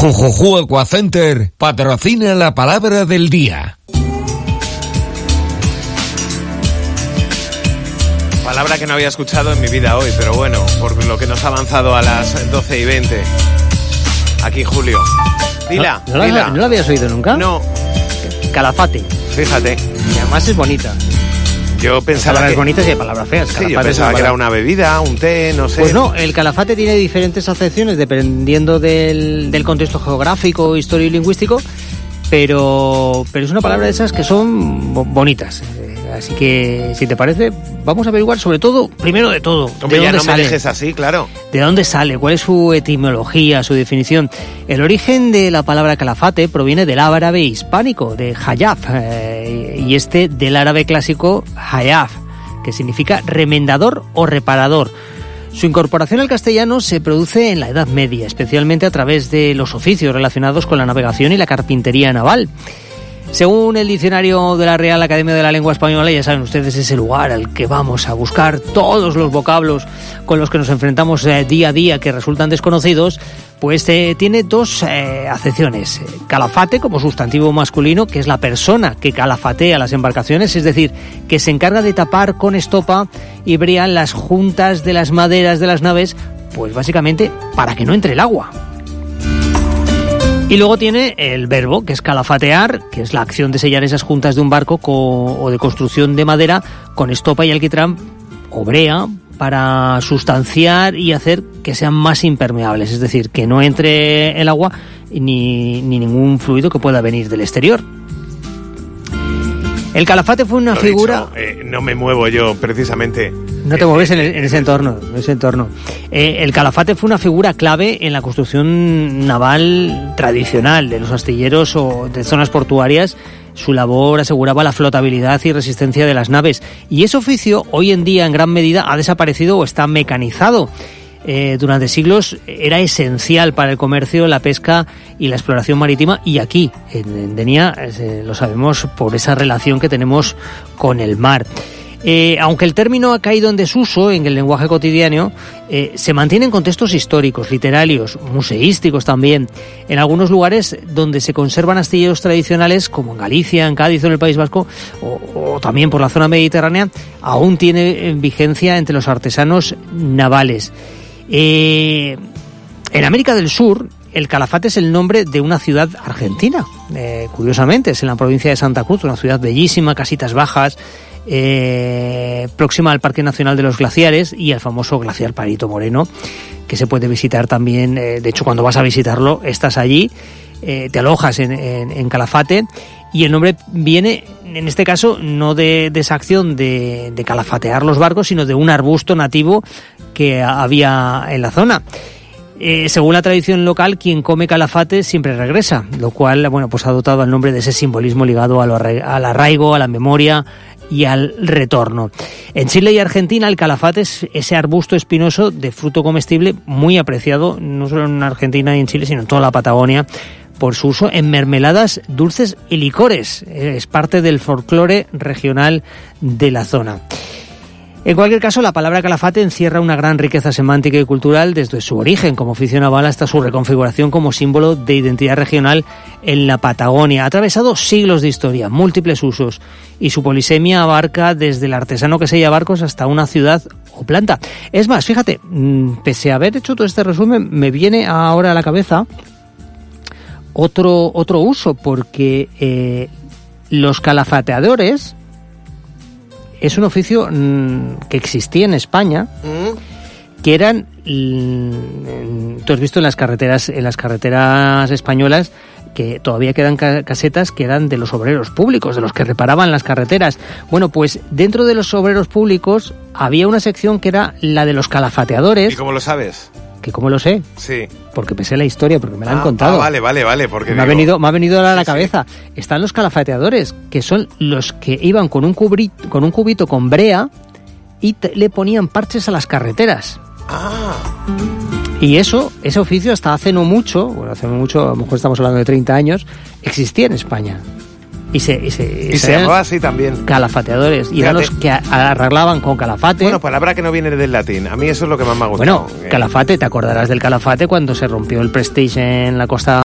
Jujuju Aquacenter patrocina la palabra del día. Palabra que no había escuchado en mi vida hoy, pero bueno, por lo que nos ha avanzado a las 12:20. Aquí Julio. Dila, dila. ¿No la habías oído nunca? No. Calafate. Fíjate. Y además es bonita. Yo pensaba palabras que... bonitas y palabras feas. Sí, yo pensaba que era una bebida, un té, no sé. Pues no, el calafate tiene diferentes acepciones dependiendo del contexto geográfico, histórico y lingüístico, pero es una palabra de esas que son bonitas. Así que, si te parece, vamos a averiguar sobre todo, primero de todo, Hombre, ¿de ya dónde no sale? Me dejes así, claro. ¿De dónde sale? ¿Cuál es su etimología, su definición? El origen de la palabra calafate proviene del árabe hispánico, de hayaf, y del árabe clásico hayaf, que significa remendador o reparador. Su incorporación al castellano se produce en la Edad Media, especialmente a través de los oficios relacionados con la navegación y la carpintería naval. Según el diccionario de la Real Academia de la Lengua Española, ya saben ustedes, es el lugar al que vamos a buscar todos los vocablos con los que nos enfrentamos día a día que resultan desconocidos, pues tiene dos acepciones. Calafate como sustantivo masculino, que es la persona que calafatea las embarcaciones, es decir, que se encarga de tapar con estopa y brea las juntas de las maderas de las naves, pues básicamente para que no entre el agua. Y luego tiene el verbo, que es calafatear, que es la acción de sellar esas juntas de un barco o de construcción de madera con estopa y alquitrán o brea para sustanciar y hacer que sean más impermeables, es decir, que no entre el agua ni ningún fluido que pueda venir del exterior. El calafate fue una figura... no me muevo yo, precisamente. No te mueves en ese entorno. El calafate fue una figura clave en la construcción naval tradicional de los astilleros o de zonas portuarias. Su labor aseguraba la flotabilidad y resistencia de las naves. Y ese oficio, hoy en día, en gran medida, ha desaparecido o está mecanizado. Durante siglos era esencial para el comercio, la pesca y la exploración marítima, y aquí en Denia lo sabemos por esa relación que tenemos con el mar. Aunque el término ha caído en desuso en el lenguaje cotidiano, se mantiene en contextos históricos, literarios, museísticos también. En algunos lugares donde se conservan astilleros tradicionales, como en Galicia, en Cádiz o en el País Vasco, o también por la zona mediterránea, aún tiene vigencia entre los artesanos navales. En América del Sur, el Calafate es el nombre de una ciudad argentina. Curiosamente, es en la provincia de Santa Cruz, una ciudad bellísima, casitas bajas, próxima al Parque Nacional de los Glaciares y al famoso glaciar Perito Moreno, que se puede visitar también. De hecho, cuando vas a visitarlo, estás allí, te alojas en Calafate, y el nombre viene, en este caso, no de esa acción de calafatear los barcos, sino de un arbusto nativo que había en la zona. Según la tradición local, quien come calafate siempre regresa, lo cual, bueno, pues ha dotado al nombre de ese simbolismo ligado al arraigo, a la memoria y al retorno. En Chile y Argentina, el calafate es ese arbusto espinoso de fruto comestible muy apreciado, no solo en Argentina y en Chile, sino en toda la Patagonia, por su uso en mermeladas, dulces y licores. Es parte del folclore regional de la zona. En cualquier caso, la palabra calafate encierra una gran riqueza semántica y cultural desde su origen como oficio naval hasta su reconfiguración como símbolo de identidad regional en la Patagonia. Ha atravesado siglos de historia, múltiples usos, y su polisemia abarca desde el artesano que sella barcos hasta una ciudad o planta. Es más, fíjate, pese a haber hecho todo este resumen, me viene ahora a la cabeza otro uso, porque los calafateadores es un oficio que existía en España, que eran, tú has visto en las carreteras españolas que todavía quedan casetas que eran de los obreros públicos, de los que reparaban las carreteras. Bueno, pues dentro de los obreros públicos había una sección que era la de los calafateadores. ¿Y cómo lo sabes? ¿Que cómo lo sé? Sí. Porque me sé la historia, porque me la han contado. Vale, porque me ha venido ahora a la cabeza. Sí. Están los calafateadores, que son los que iban con un cubito con brea y le ponían parches a las carreteras. Y ese oficio hasta hace no mucho, a lo mejor estamos hablando de 30 años, existía en España. Y se llamaba así también. Calafateadores. Y eran los que arreglaban con calafate. Bueno, palabra que no viene del latín. A mí eso es lo que más me ha gustado. Bueno, calafate, te acordarás del calafate cuando se rompió el Prestige en la costa